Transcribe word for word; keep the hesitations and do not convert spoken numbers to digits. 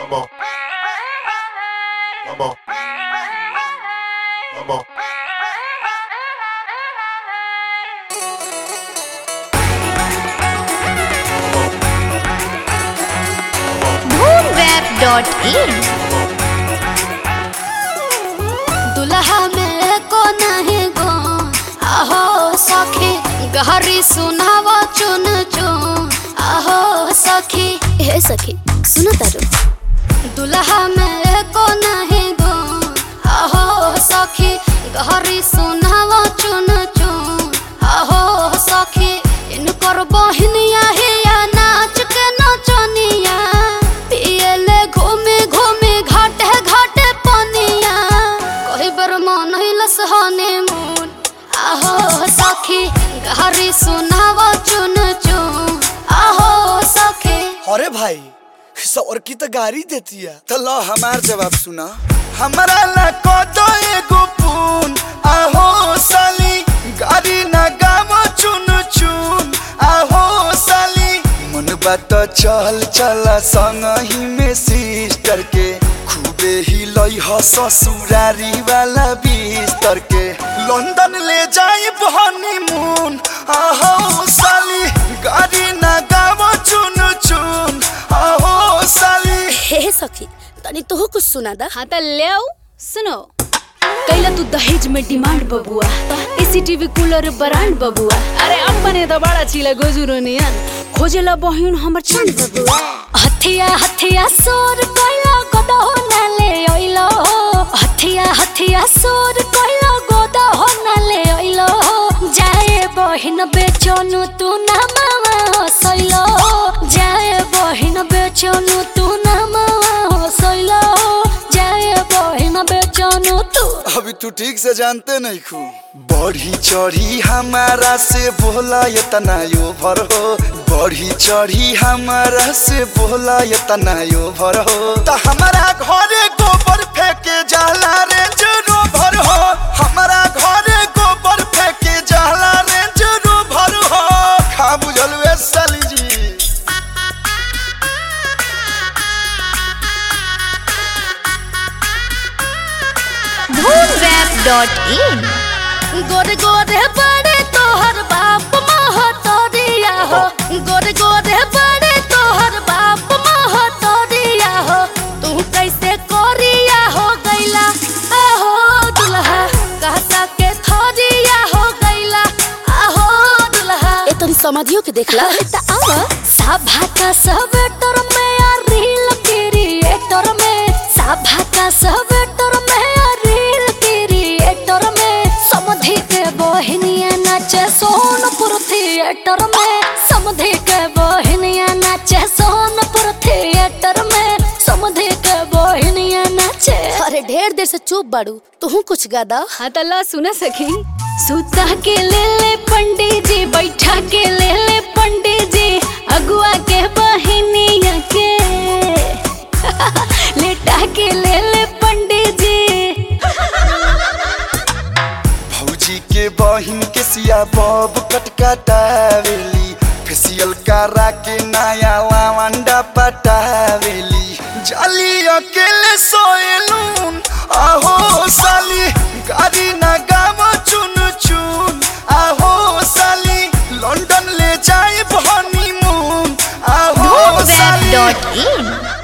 Come on. Come on. Come on. Boomweb dot in दुल्हा में को नहीं गो आहो सखी गहरी सुनावा चुन चुन आहो सखी हे सखी सुनो तारो दुल्हा में को नहीं गो आहो सखी गहरी सुनावा चुन चुन आहो सखी इनकर बहनिया है या नाच के नचनिया पियले घूमे घूमे घाटे घाटे पनिया कही बर मन हिलस हनीमून आहो सखी गहरी सुनावा चुन चुन आहो सखी। अरे भाई सौर की तो गाड़ी देती है तो लो हमार जवाब सुना हमारा ला को दो एगो पून आहो साली गाड़ी ना गावो चुन चुन आहो साली मन बात चल चला संग ही में सिस्टर के खूबे ही लई ह ससुरारी वाला बिस्तर के लंदन ले जाई हनीमून आहो साली गाड़ी ना गावो चुन चुन आहो साली। हे सखी तनी तो कुछ सुना दा। हाँ तो ले आओ सुनो कैला तू दहेज में डिमांड बबुआ एसी टीवी कूलर ब्रांड बबुआ अरे अपने तो बड़ा चीला गोजुरो नियन खोजेला बहिन हमर चंद बबुआ हथिया हथिया सोर कैला गोदा हो ना ले ओइलो हथिया हथिया सोर कैला गोदा हो ना ले ओइलो जाए बहिन बेचनु तू ना मावा हसैलो जाए बहिन बेचनु तू ना मावा हसैलो जाए बहिन बेचनु तू। अभी तू ठीक से जानते नहीं खू बढ़ी चढ़ी हमारा से बोला ये तना यो भर हो बढ़ी चढ़ी हमारा से बोला ये तना यो भर हो तो हमारा घरे गोबर फेंके जाला रे जरो भर हो हमारा घरे गोबर फेंके जाला रे जरो भर हो खा बुझल वे साली जी। boomweb dot in गोरे गोरे बड़े तोहर बाप महतरिया हो गोरे गोरे बड़े तोहर बाप महतरिया हो तू कैसे कोरिया हो गईला आहो दुल्हा कहता के थरिया हो गईला आहो दुल्हा ए तनी समाधियो के देखला त आवा सभा का सवेटर में आ रील क्रिएटर में सभा का सवेटर में आ रील क्रिएटर में समधि के बहनिया नाचे सोनपुर थिएटर में समधि के बहनिया नाचे सोनपुर थिएटर में समधि के बहनिया नाचे। अरे ढेर देर से चुप बाड़ू तू कुछ गादा। हाँ तो ला सुना सखी सुता के ले ले पंडित जी बैठा के ले ले पंडित जी अगुआ के बहनिया के लेटा के ले ले पंडित जी भौजी के बहिन के सिया बब कटकटावेली फेसियल करा के नया लावंडा पटावेली जाली अकेले सोएलून आहो साली गाड़ी ना गावो चुन चुन आहो साली लंदन ले जाए हनीमून आहो साली। boomweb dot in